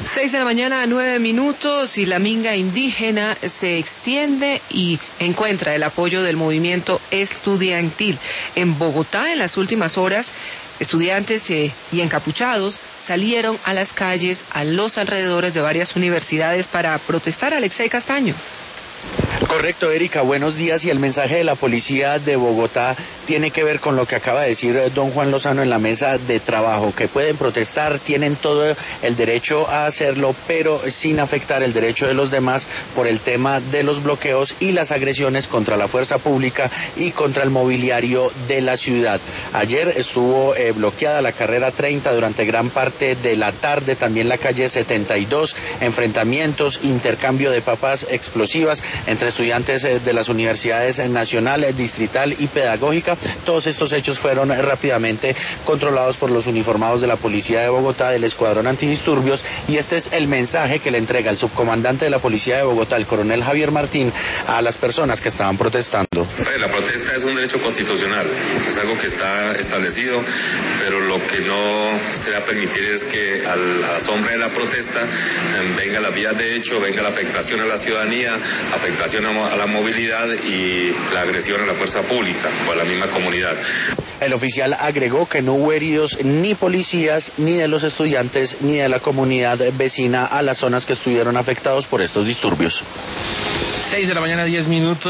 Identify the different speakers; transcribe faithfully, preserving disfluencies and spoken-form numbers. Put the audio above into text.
Speaker 1: Seis de la mañana a nueve minutos y la minga indígena se extiende y encuentra el apoyo del movimiento estudiantil. En Bogotá, en las últimas horas, estudiantes eh, y encapuchados salieron a las calles, a los alrededores de varias universidades para protestar a Alexei Castaño.
Speaker 2: Correcto, Erika, buenos días. Y el mensaje de la policía de Bogotá tiene que ver con lo que acaba de decir don Juan Lozano en la mesa de trabajo, que pueden protestar, tienen todo el derecho a hacerlo, pero sin afectar el derecho de los demás por el tema de los bloqueos y las agresiones contra la fuerza pública y contra el mobiliario de la ciudad. Ayer estuvo eh, bloqueada la carrera treinta durante gran parte de la tarde, también la calle setenta y dos, enfrentamientos, intercambio de papas explosivas entre estudiantes de las universidades nacional, distrital y pedagógica. Todos estos hechos fueron rápidamente controlados por los uniformados de la policía de Bogotá, del escuadrón antidisturbios, y este es el mensaje que le entrega el subcomandante de la policía de Bogotá, el coronel Javier Martín, a las personas que estaban protestando.
Speaker 3: La protesta es un derecho constitucional, es algo que está establecido, pero lo que no se va a permitir es que a la sombra de la protesta venga la vía de hecho, venga la afectación a la ciudadanía, afectación a la movilidad y la agresión a la fuerza pública o a la misma comunidad.
Speaker 2: El oficial agregó que no hubo heridos ni policías, ni de los estudiantes, ni de la comunidad vecina a las zonas que estuvieron afectados por estos disturbios.
Speaker 4: Seis de la mañana, diez minutos.